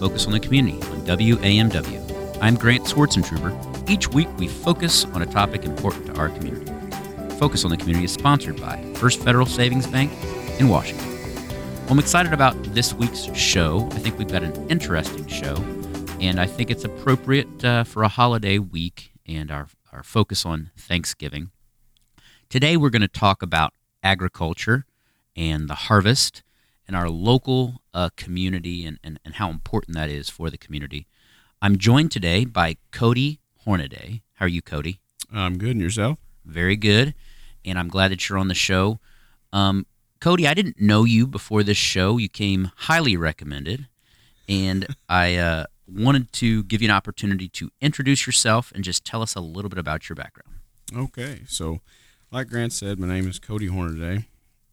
Focus on the Community on WAMW. I'm Grant Swartzentruber. Each week we focus on a topic important to our community. Focus on the Community is sponsored by First Federal Savings Bank in Washington. Well, I'm excited about this week's show. I think we've got an interesting show, and I think it's appropriate for a holiday week and our focus on Thanksgiving. Today we're going to talk about agriculture and the harvest and our local community and how important that is for the community. I'm joined today by Cody Hornaday. How are you, Cody? I'm good, and yourself? Very good, and I'm glad that you're on the show. Cody, I didn't know you before this show. You came highly recommended, and I wanted to give you an opportunity to introduce yourself and just tell us a little bit about your background. Okay, so like Grant said, my name is Cody Hornaday.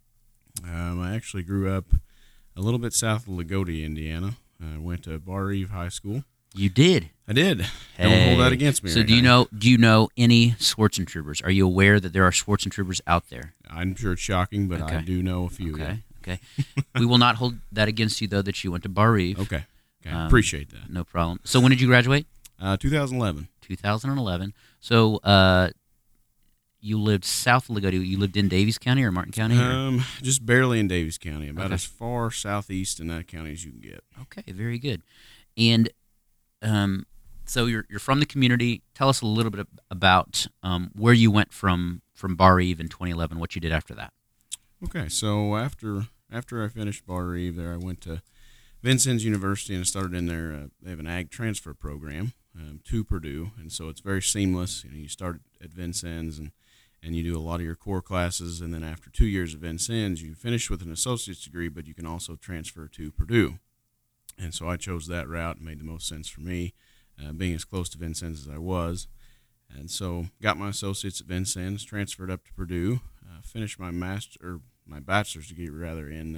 I actually grew up a little bit south of Lagodi, Indiana. I went to Bar Eve High School. You did? I did. Hey. Don't hold that against me. So do you know any Swartzentrubers? Are you aware that there are Swartzentrubers out there? I'm sure it's shocking, but Okay. I do know a few. Okay. We will not hold that against you, though, that you went to Bar Eve. Okay. Appreciate that. No problem. So when did you graduate? 2011. 2011. So you lived south of Lagodi. You lived in Daviess County or Martin County? Just barely in Daviess County, about Okay. as far southeast in that county as you can get. Okay, very good. And so you're from the community. Tell us a little bit about where you went from Bar Eve in 2011, what you did after that. Okay, so after I finished Bar Eve there, I went to Vincennes University and started in there. They have an ag transfer program to Purdue, and so it's very seamless. You start at Vincennes and you do a lot of your core classes, and then after 2 years of Vincennes, you finish with an associate's degree, but you can also transfer to Purdue. And so I chose that route. It made the most sense for me, being as close to Vincennes as I was. And so got my associates at Vincennes, transferred up to Purdue, finished my bachelor's degree rather in,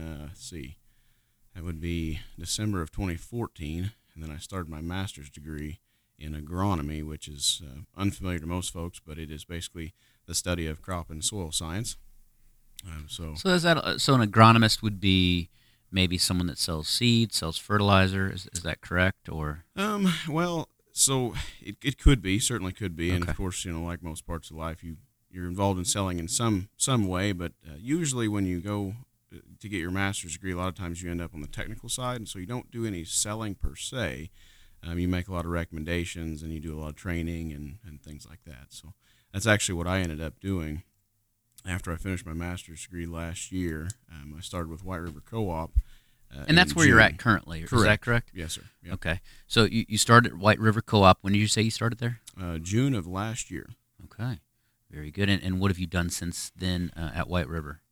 that would be December of 2014, and then I started my master's degree in agronomy, which is unfamiliar to most folks, but it is basically the study of crop and soil science. So an agronomist would be maybe someone that sells seed, sells fertilizer. Is that correct? Or well, so it could be, certainly could be, and Okay. of course, like most parts of life, you're involved in selling in some way, but usually when you go to get your master's degree, a lot of times you end up on the technical side, and so you don't do any selling per se. You make a lot of recommendations, and you do a lot of training and things like that. So that's actually what I ended up doing after I finished my master's degree last year. I started with White River Co-op. and that's where you're at currently. Correct. Is that correct? Yes, sir. Yep. Okay. So you started at White River Co-op. When did you say you started there? June of last year. Okay. Very good. And what have you done since then at White River?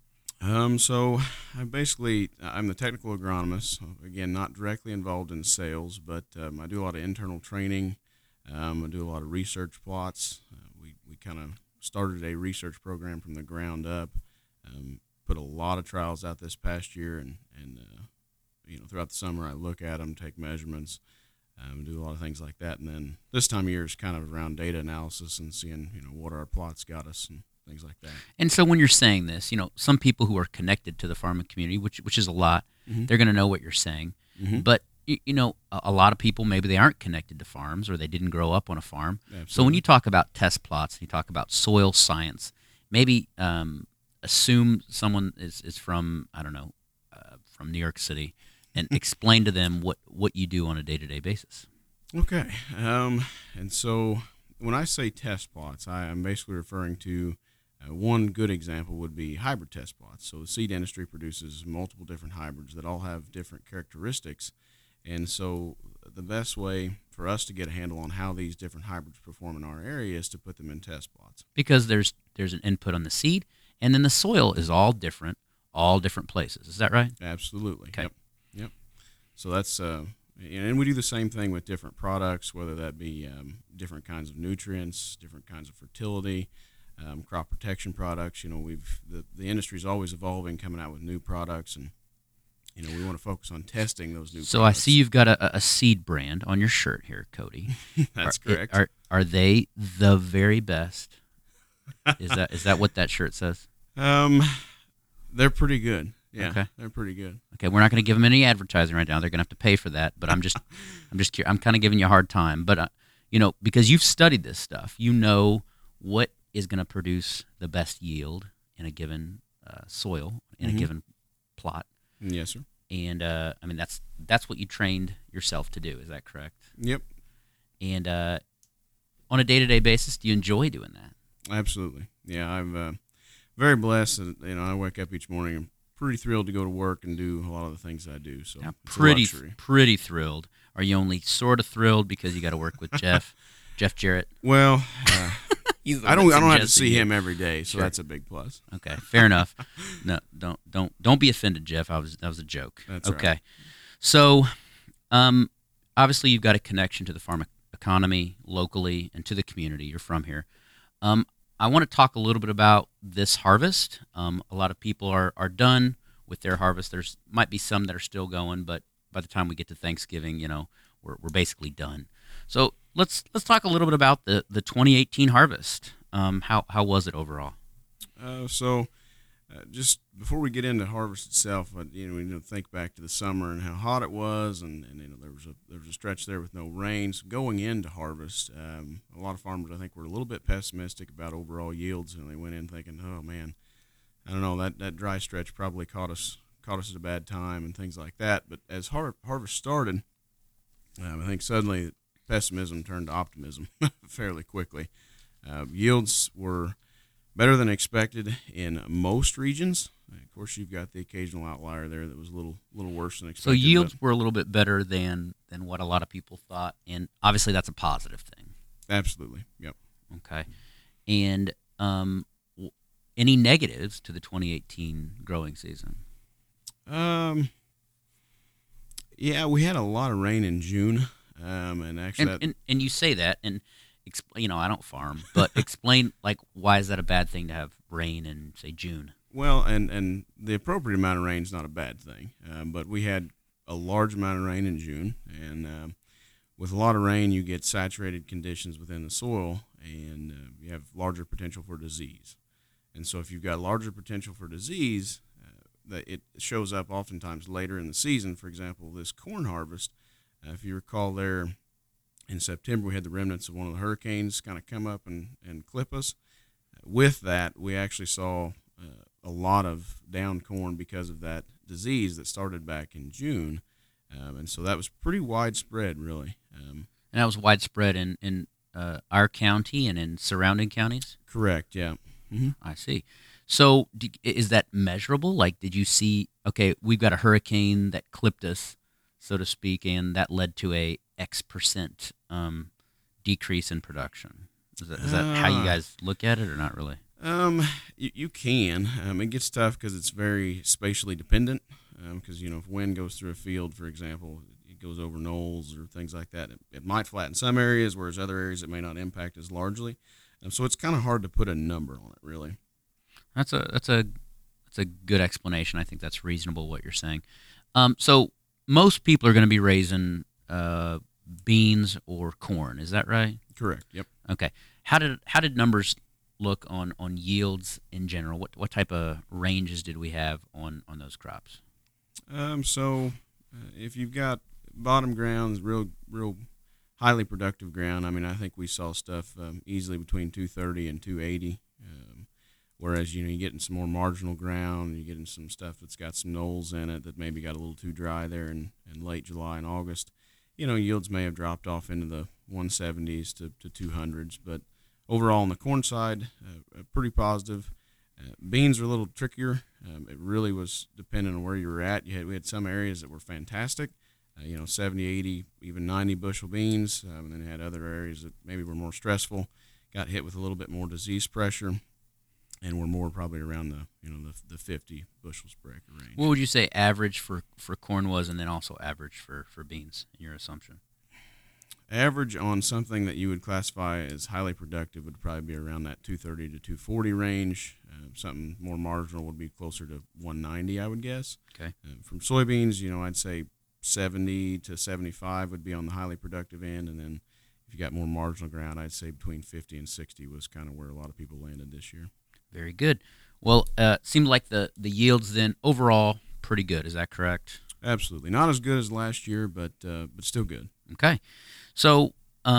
So I'm the technical agronomist. Again, not directly involved in sales, but I do a lot of internal training. I do a lot of research plots. We kind of started a research program from the ground up. Put a lot of trials out this past year, and throughout the summer I look at them, take measurements, do a lot of things like that. And then this time of year is kind of around data analysis and seeing what our plots got us and things like that. And so when you're saying this, some people who are connected to the farming community, which is a lot, Mm-hmm. they're going to know what you're saying. Mm-hmm. But, a lot of people, maybe they aren't connected to farms or they didn't grow up on a farm. Absolutely. So when you talk about test plots and you talk about soil science, maybe assume someone is from, from New York City and explain to them what you do on a day-to-day basis. Okay. And so when I say test plots, I'm basically referring to one good example would be hybrid test plots. So the seed industry produces multiple different hybrids that all have different characteristics. And so the best way for us to get a handle on how these different hybrids perform in our area is to put them in test plots. Because there's an input on the seed, and then the soil is all different places. Is that right? Absolutely. Okay. Yep. So that's and we do the same thing with different products, whether that be different kinds of nutrients, different kinds of fertility, crop protection products. The industry is always evolving, coming out with new products, and we want to focus on testing those new products. So I see you've got a seed brand on your shirt here, Cody. That's correct. Are they the very best? Is that what that shirt says? They're pretty good. Yeah, Okay. they're pretty good. Okay, we're not going to give them any advertising right now. They're going to have to pay for that. But I'm just curious. I'm kind of giving you a hard time. But because you've studied this stuff, you know what is going to produce the best yield in a given soil in a given plot. Yes, sir. And that's what you trained yourself to do. Is that correct? Yep. And on a day-to-day basis, do you enjoy doing that? Absolutely. Yeah, I'm very blessed. That, I wake up each morning and pretty thrilled to go to work and do a lot of the things I do. So it's a luxury. Pretty thrilled. Are you only sort of thrilled because you got to work with Jeff Jarrett? Well, I don't have to see him every day, so that's a big plus. Okay, fair enough. No, don't be offended, Jeff. That was a joke. That's okay. Right. So, obviously you've got a connection to the farm economy locally and to the community. You're from here. I want to talk a little bit about this harvest. A lot of people are done with their harvest. There's might be some that are still going, but by the time we get to Thanksgiving, we're basically done. So let's talk a little bit about the 2018 harvest. How was it overall? Just before we get into harvest itself, we think back to the summer and how hot it was, and there was a stretch there with no rain. So going into harvest, a lot of farmers I think were a little bit pessimistic about overall yields, and they went in thinking, oh man, I don't know, that dry stretch probably caught us at a bad time and things like that. But as harvest started, I think suddenly pessimism turned to optimism fairly quickly. Yields were better than expected in most regions. Of course, you've got the occasional outlier there that was a little worse than expected. So yields were a little bit better than what a lot of people thought, and obviously that's a positive thing. Absolutely, yep. Okay. And any negatives to the 2018 growing season? Yeah, we had a lot of rain in June, and actually, and you say that, and I don't farm, but explain why is that a bad thing to have rain in say June? Well, and the appropriate amount of rain is not a bad thing, but we had a large amount of rain in June, and with a lot of rain, you get saturated conditions within the soil, and you have larger potential for disease. And so, if you've got larger potential for disease, that it shows up oftentimes later in the season. For example, this corn harvest, if you recall there in September, we had the remnants of one of the hurricanes kind of come up and clip us. With that, we actually saw a lot of down corn because of that disease that started back in June. And so that was pretty widespread, really. And that was widespread in our county and in surrounding counties? Correct, yeah. Mm-hmm. I see. So is that measurable? Did you see, okay, we've got a hurricane that clipped us, so to speak, and that led to a X% decrease in production? Is that how you guys look at it, or not really? You can. It gets tough because it's very spatially dependent. Because if wind goes through a field, for example, it goes over knolls or things like that. It might flatten some areas, whereas other areas it may not impact as largely. So it's kind of hard to put a number on it, really. That's a good explanation. I think that's reasonable what you're saying. So most people are going to be raising beans or corn. Is that right? Correct. Yep. Okay. How did numbers look on yields in general? What type of ranges did we have on those crops? If you've got bottom grounds, real highly productive ground, I think we saw stuff easily between 230 and 280. Whereas, you're getting some more marginal ground, you're getting some stuff that's got some knolls in it that maybe got a little too dry there in late July and August. Yields may have dropped off into the 170s to 200s, but overall on the corn side, pretty positive. Beans are a little trickier. It really was dependent on where you were at. We had some areas that were fantastic, 70, 80, even 90 bushel beans, and then you had other areas that maybe were more stressful, got hit with a little bit more disease pressure, and we're more probably around the 50 bushels per acre range. What would you say average for corn was, and then also average for beans in your assumption? Average on something that you would classify as highly productive would probably be around that 230 to 240 range. Something more marginal would be closer to 190, I would guess. Okay. From soybeans, I'd say 70 to 75 would be on the highly productive end, and then if you got more marginal ground, I'd say between 50 and 60 was kind of where a lot of people landed this year. Very good. Well, it seemed like the yields then overall pretty good. Is that correct? Absolutely. Not as good as last year, but still good. Okay. So,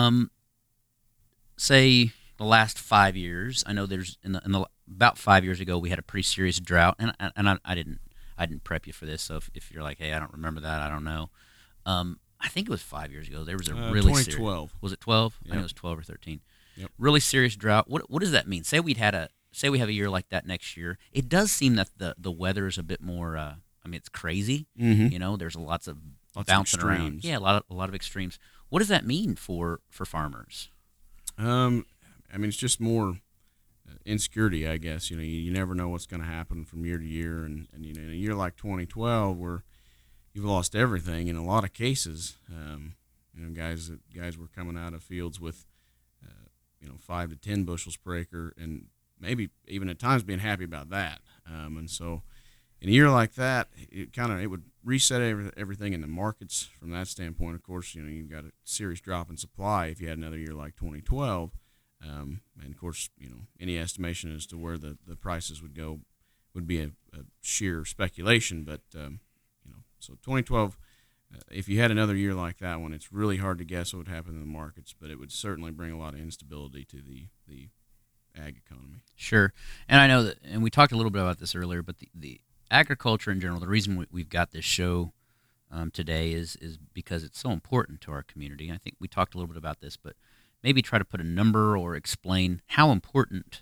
say the last 5 years. I know there's about 5 years ago we had a pretty serious drought, and I didn't prep you for this. So if you're like, hey, I don't remember that, I don't know. I think it was 5 years ago. There was a really 2012. Was it 12? Yep. I think it was 12 or 13. Yep. Really serious drought. What does that mean? Say we have a year like that next year. It does seem that the weather is a bit more. I mean, it's crazy. Mm-hmm. There's lots of Lots bouncing of around. extremes. Yeah, a lot of extremes. What does that mean for farmers? I mean, it's just more insecurity, I guess. You never know what's going to happen from year to year, and in a year like 2012, where you've lost everything in a lot of cases. Guys were coming out of fields with 5 to 10 bushels per acre, and maybe even at times being happy about that. And so, in a year like that, it would reset everything in the markets from that standpoint. Of course, you've got a serious drop in supply if you had another year like 2012. And of course, any estimation as to where the prices would go would be a sheer speculation. But so 2012, if you had another year like that one, it's really hard to guess what would happen in the markets. But it would certainly bring a lot of instability to the ag economy. Sure, and I know that, and we talked a little bit about this earlier, but the agriculture in general, the reason we've got this show today is because it's so important to our community. I think we talked a little bit about this, but maybe try to put a number or explain how important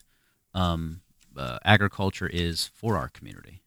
agriculture is for our community.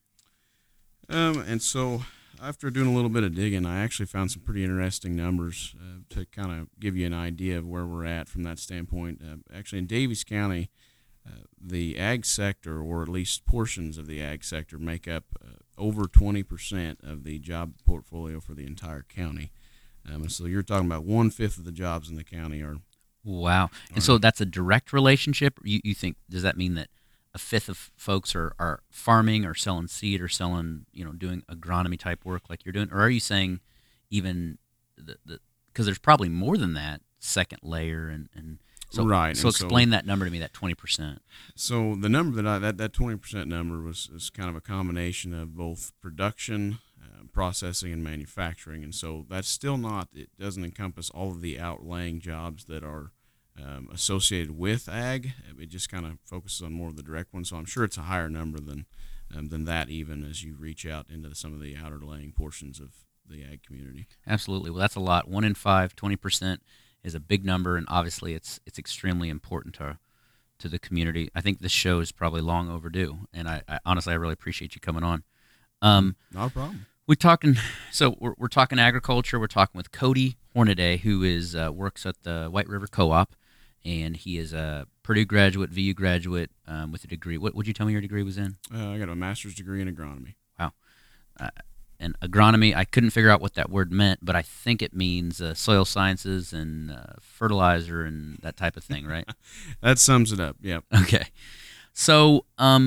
And so after doing a little bit of digging, I actually found some pretty interesting numbers to kind of give you an idea of where we're at from that standpoint. Actually, in Daviess County, the ag sector, or at least portions of the ag sector, make up over 20% of the job portfolio for the entire county. And so you're talking about 1/5 of the jobs in the county are. Wow. And so that's a direct relationship? You think, does that mean that a fifth of folks are farming or selling seed or selling, doing agronomy type work like you're doing? Or are you saying even because there's probably more than that second layer and so, right. So and explain that number to me, that 20%. So the number that 20% number is kind of a combination of both production, processing, and manufacturing. And so that's still not, it doesn't encompass all of the outlying jobs that are associated with ag. It just kind of focuses on more of the direct ones. So I'm sure it's a higher number than that, even as you reach out into some of the outerlying portions of the ag community. Absolutely. Well, that's a lot. 1 in 5, 20% is a big number, and obviously it's extremely important to the community. I think this show is probably long overdue, and I honestly, I really appreciate you coming on. Not a problem. We're talking agriculture. We're talking with Cody Hornaday, who is works at the White River Co-op, and he is a Purdue graduate, VU graduate with a degree. What would you tell me your degree was in? I got a master's degree in agronomy. Wow. And agronomy, I couldn't figure out what that word meant, but I think it means soil sciences and fertilizer and that type of thing, right? That sums it up, yep. Okay. So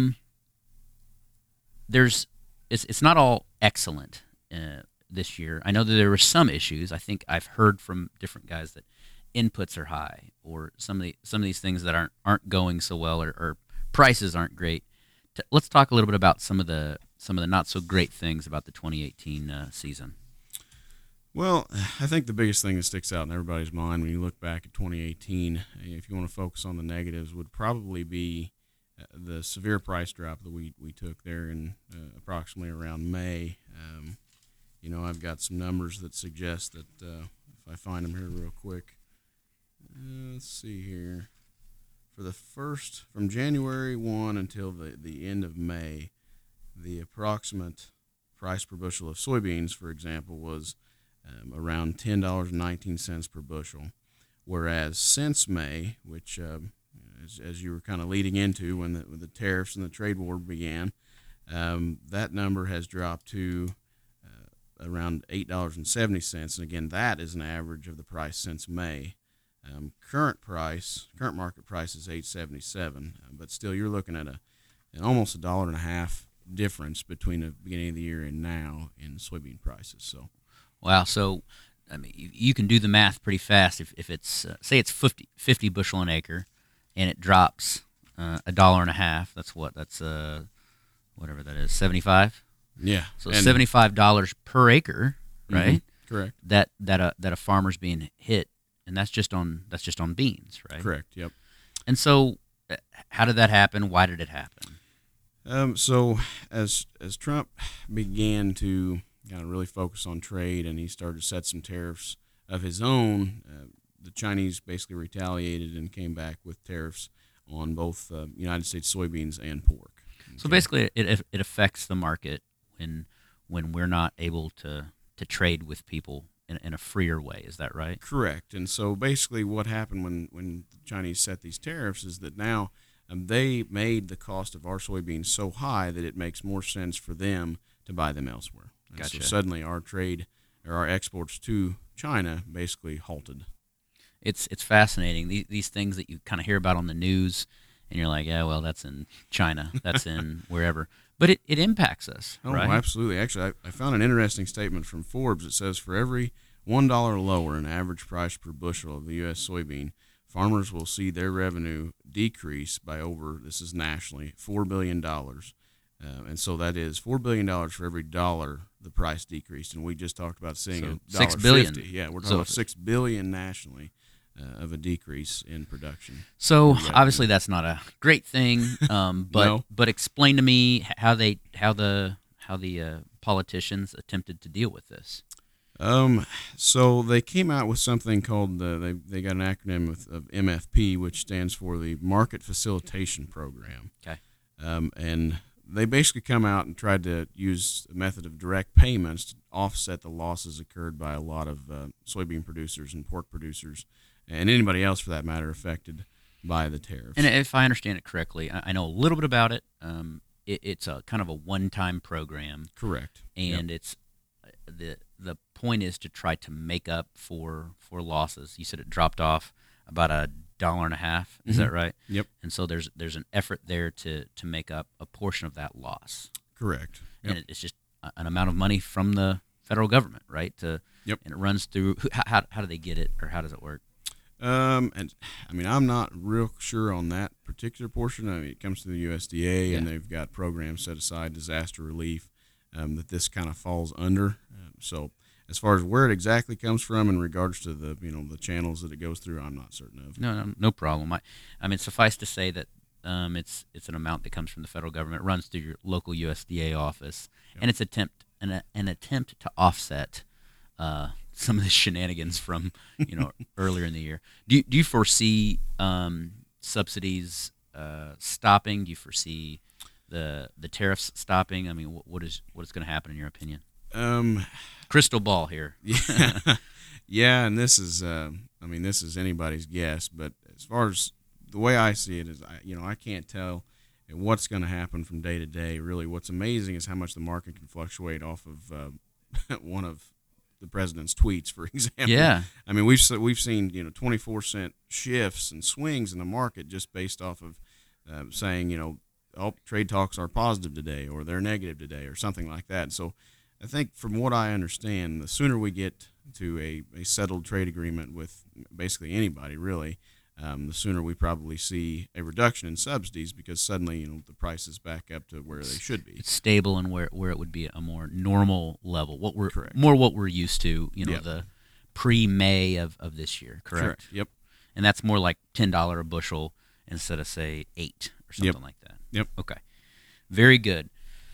it's not all excellent this year. I know that there were some issues. I think I've heard from different guys that inputs are high, or some of these things that aren't going so well, or prices aren't great. Let's talk a little bit about some of the not so great things about the 2018 season. Well, I think the biggest thing that sticks out in everybody's mind when you look back at 2018, if you want to focus on the negatives, would probably be the severe price drop that we took there in approximately around May. I've got some numbers that suggest that if I find them here real quick, let's see here. For the first, from January 1 until the end of May, the approximate price per bushel of soybeans, for example, was around $10.19 per bushel, whereas since May, which as you were kind of leading into when the tariffs and the trade war began, that number has dropped to around $8.70, and again, that is an average of the price since May. Current market price is $8.77, but still you're looking at an almost $1.50 difference between the beginning of the year and now in soybean prices. So, wow. So, I mean, you can do the math pretty fast. If it's say it's 50 bushel an acre, and it drops $1.50, that's what? That's whatever that is, 75. Yeah. So $75 per acre, right? Correct. That a farmer's being hit, and that's just on beans, right? Correct. Yep. And so, how did that happen? Why did it happen? So as Trump began to kind of really focus on trade, and he started to set some tariffs of his own, the Chinese basically retaliated and came back with tariffs on both United States soybeans and pork. So basically, it affects the market when we're not able to trade with people in a freer way. Is that right? Correct. And so basically what happened when the Chinese set these tariffs is that now they made the cost of our soybeans so high that it makes more sense for them to buy them elsewhere. And Gotcha. So suddenly our trade or our exports to China basically halted. It's fascinating. These things that you kind of hear about on the news, and you're like, yeah, well, that's in China, that's in wherever. But it impacts us, Oh, right? absolutely. Actually, I found an interesting statement from Forbes. It says for every $1 lower in average price per bushel of the U.S. soybean, farmers will see their revenue decrease by over, this is nationally, $4 billion. And so that is $4 billion for every dollar the price decreased. And we just talked about seeing So $1.50. $6 billion. Yeah, we're talking So about $6 billion nationally of a decrease in production. So obviously that's not a great thing, but No. but explain to me how the politicians attempted to deal with this. So they came out with something called they got an acronym of MFP, which stands for the Market Facilitation Program. Okay. And they basically come out and tried to use a method of direct payments to offset the losses incurred by a lot of soybean producers and pork producers, and anybody else for that matter affected by the tariffs. And if I understand it correctly, I know a little bit about it. It's a kind of a one-time program, Correct. and it's the point is to try to make up for losses. You said it dropped off about $1.50. Is that right? Yep. And so there's an effort there to make up a portion of that loss. Correct. Yep. And it's just an amount of money from the federal government, right? Yep. And it runs through. How do they get it, or how does it work? And I mean, I'm not real sure on that particular portion. I mean, it comes to the USDA, and they've got programs set aside, disaster relief, that this kind of falls under. So as far as where it exactly comes from in regards to the the channels that it goes through, I'm not certain of. No problem. I mean, suffice to say that it's an amount that comes from the federal government. It runs through your local USDA office, and it's an attempt to offset some of the shenanigans from earlier in the year. Do you foresee subsidies stopping? Do you foresee the tariffs stopping? I mean, what is going to happen in your opinion? Crystal ball here. Yeah, and this is this is anybody's guess, but as far as the way I see it is, I can't tell what's going to happen from day to day. Really, what's amazing is how much the market can fluctuate off of one of the president's tweets, for example. Yeah. I mean, we've seen 24-cent shifts and swings in the market just based off of saying trade talks are positive today or they're negative today or something like that. So I think from what I understand, the sooner we get to a settled trade agreement with basically anybody, really, the sooner we probably see a reduction in subsidies because suddenly the price is back up to where they should be. It's stable and where it would be a more normal level. What we're used to, the pre-May of this year, correct? Yep. And that's more like $10 a bushel instead of say $8 or something like that. Yep. Okay. Very good.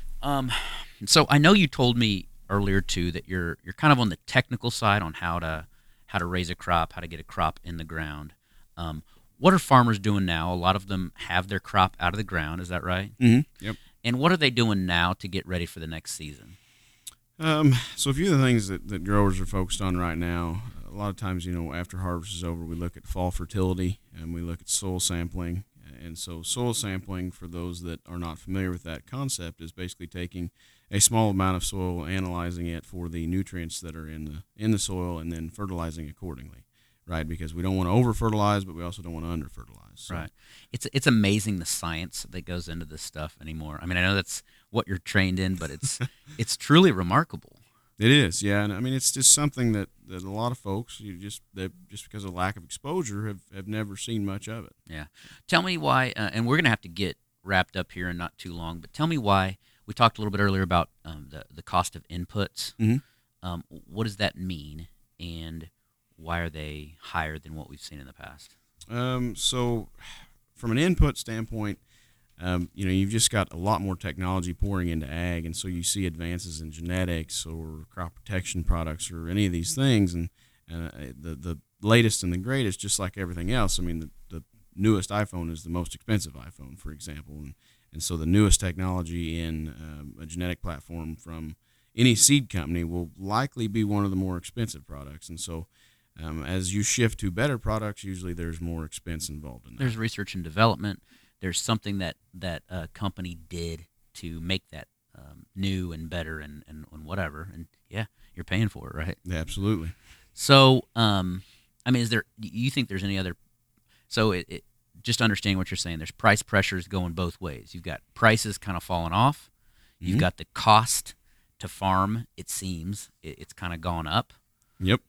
So I know you told me earlier too that you're kind of on the technical side on how to raise a crop, how to get a crop in the ground. What are farmers doing now? A lot of them have their crop out of the ground. Is that right? Mm-hmm. Yep. And what are they doing now to get ready for the next season? So a few of the things that growers are focused on right now, a lot of times, after harvest is over, we look at fall fertility and we look at soil sampling. And so soil sampling, for those that are not familiar with that concept, is basically taking a small amount of soil, analyzing it for the nutrients that are in the soil, and then fertilizing accordingly, right? Because we don't want to over-fertilize, but we also don't want to under-fertilize. So. Right. It's amazing the science that goes into this stuff anymore. I mean, I know that's what you're trained in, but it's truly remarkable. It is, yeah, and I mean it's just something that a lot of folks just because of lack of exposure have never seen much of it. Yeah, tell me why, and we're gonna have to get wrapped up here in not too long. But tell me why we talked a little bit earlier about the cost of inputs. Mm-hmm. What does that mean, and why are they higher than what we've seen in the past? So from an input standpoint, you've just got a lot more technology pouring into ag, and so you see advances in genetics or crop protection products or any of these things, and the latest and the greatest, just like everything else. I mean, the newest iPhone is the most expensive iPhone, for example, and so the newest technology in a genetic platform from any seed company will likely be one of the more expensive products, and so as you shift to better products, usually there's more expense involved in that. There's research and development. There's something that company did to make that new and better and whatever. And, yeah, you're paying for it, right? Yeah, absolutely. So, do you think there's any other – so it just understanding what you're saying, there's price pressures going both ways. You've got prices kind of falling off. You've Mm-hmm. got the cost to farm, it seems. It's kind of gone up. Yep.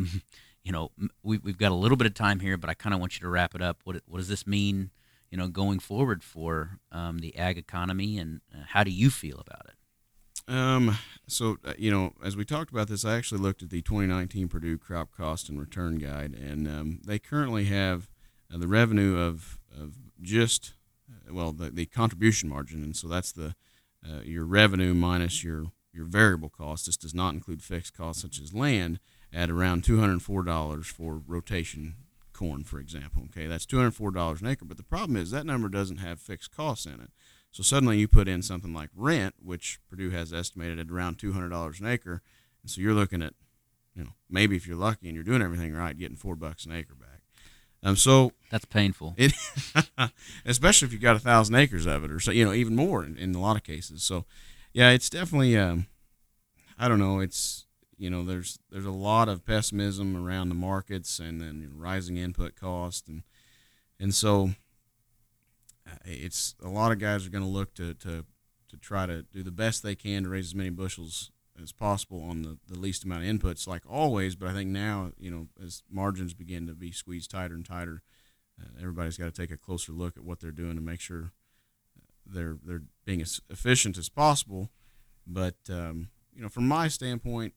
We've got a little bit of time here, but I kind of want you to wrap it up. What does this mean, going forward for the ag economy, and how do you feel about it? As we talked about this, I actually looked at the 2019 Purdue Crop Cost and Return Guide, and they currently have the revenue of just the contribution margin, and so that's your revenue minus your variable cost. This does not include fixed costs such as land, at around $204 for rotation corn, for example. Okay, that's $204 an acre, but the problem is that number doesn't have fixed costs in it. So suddenly you put in something like rent, which Purdue has estimated at around $200 an acre, and so you're looking at, maybe if you're lucky and you're doing everything right, getting $4 an acre back. So that's painful. It, especially if you got 1,000 acres of it, or so, even more in a lot of cases. So, yeah, it's definitely, I don't know, it's. There's a lot of pessimism around the markets, and then rising input cost, and so it's a lot of guys are going to look to try to do the best they can to raise as many bushels as possible on the least amount of inputs, like always. But I think now, as margins begin to be squeezed tighter and tighter, everybody's got to take a closer look at what they're doing to make sure they're being as efficient as possible. But from my standpoint,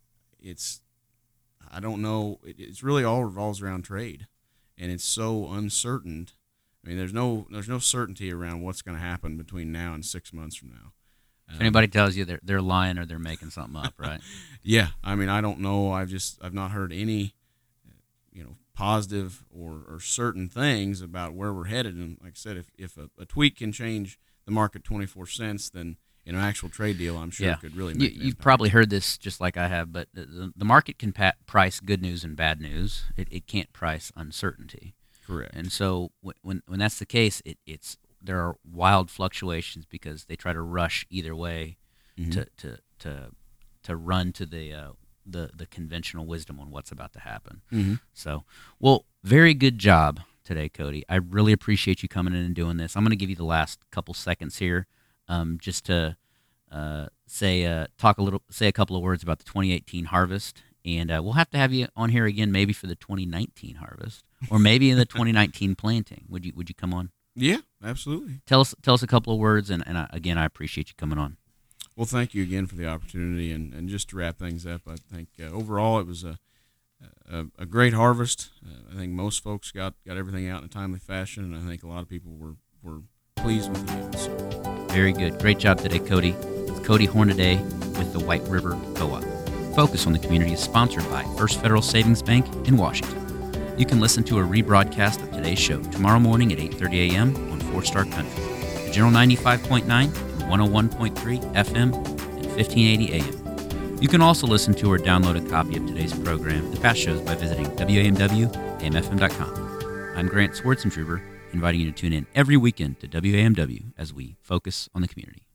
I don't know. It's really all revolves around trade, and it's so uncertain. I mean, there's no certainty around what's going to happen between now and 6 months from now. If anybody tells you they're lying or they're making something up, right? Yeah, I mean, I don't know. I've not heard any, positive or certain things about where we're headed. And like I said, if a tweak can change the market 24 cents, then in an actual trade deal, I'm sure it could really make an impact. You've probably heard this just like I have, but the market can price good news and bad news. It can't price uncertainty. Correct. And so when that's the case, there are wild fluctuations because they try to rush either way Mm-hmm. to run to the conventional wisdom on what's about to happen. Mm-hmm. So, well, very good job today, Cody. I really appreciate you coming in and doing this. I'm going to give you the last couple seconds here. Just to say a couple of words about the 2018 harvest, and we'll have to have you on here again, maybe for the 2019 harvest, or maybe in the 2019 planting. Would you come on? Yeah, absolutely. Tell us a couple of words, and again, I appreciate you coming on. Well, thank you again for the opportunity, and just to wrap things up, I think overall it was a great harvest. I think most folks got everything out in a timely fashion, and I think a lot of people were pleased with the yields. Very good. Great job today, Cody. It's Cody Hornaday with the White River Co-op. Focus on the Community is sponsored by First Federal Savings Bank in Washington. You can listen to a rebroadcast of today's show tomorrow morning at 8:30 a.m. on 4-Star Country, the General 95.9 and 101.3 FM and 1580 AM. You can also listen to or download a copy of today's program and past shows by visiting WAMW-AMFM.com. I'm Grant Swartzentruber, inviting you to tune in every weekend to WAMW as we focus on the community.